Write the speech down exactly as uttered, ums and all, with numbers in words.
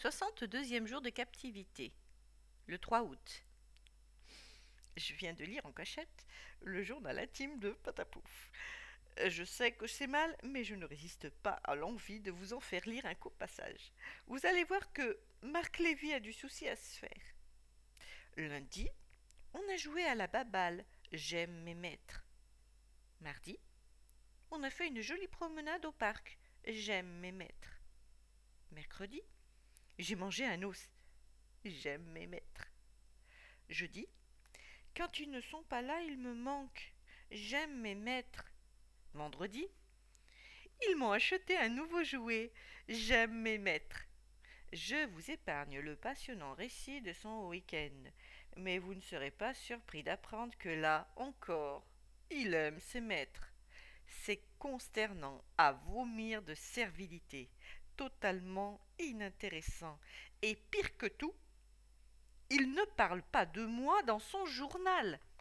soixante-deuxième jour de captivité, le trois août. Je viens de lire en cachette le journal intime de Patapouf. Je sais que c'est mal, mais je ne résiste pas à l'envie de vous en faire lire un court passage. Vous allez voir que Marc Lévy a du souci à se faire. Lundi, on a joué à la baballe, j'aime mes maîtres. Mardi, on a fait une jolie promenade au parc, j'aime mes maîtres. Mercredi, j'ai mangé un os, j'aime mes maîtres. Jeudi, quand ils ne sont pas là, ils me manquent, j'aime mes maîtres. Vendredi, ils m'ont acheté un nouveau jouet, j'aime mes maîtres. Je vous épargne le passionnant récit de son week-end, mais vous ne serez pas surpris d'apprendre que là encore, il aime ses maîtres. C'est consternant à vomir de servilité, totalement inintéressant, et pire que tout, il ne parle pas de moi dans son journal.